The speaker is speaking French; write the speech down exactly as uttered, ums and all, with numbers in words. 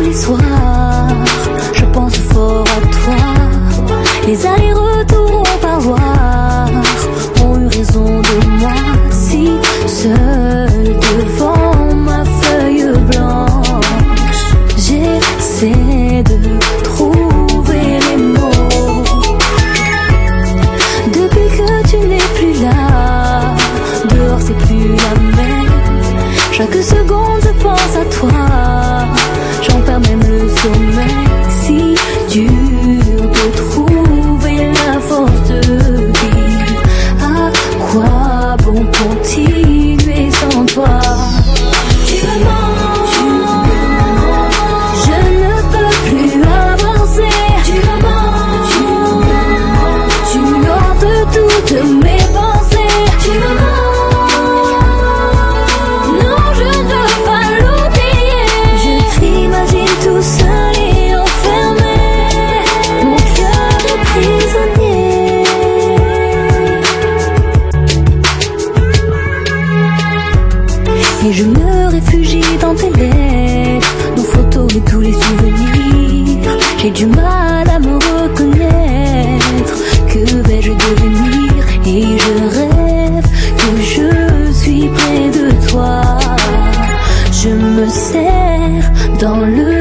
les soirs, je pense fort à toi. Les allers-retours au parloir ont eu raison de moi. Si seul devant ma feuille blanche, j'essaie de trouver les mots. Depuis que tu n'es plus là, dehors c'est plus la même. Chaque seconde je pense à toi, j'en perds même le sommeil. Si dur de trouver la force de vivre, à quoi bon continuer sans toi? Tu me mens, tu me mens, je ne peux plus avancer. Tu me mens, tu me mens, tu hantes toutes mes pensées. Tu me mens, non je ne veux pas l'oublier. Je t'imagine tout seul et enfermé, mon cœur est prisonnier. Et je me réfugie dans tes lettres, nos photos et tous les souvenirs. J'ai du mal à me reconnaître, que vais-je devenir? Et je rêve que je suis près de toi. Je me serre dans le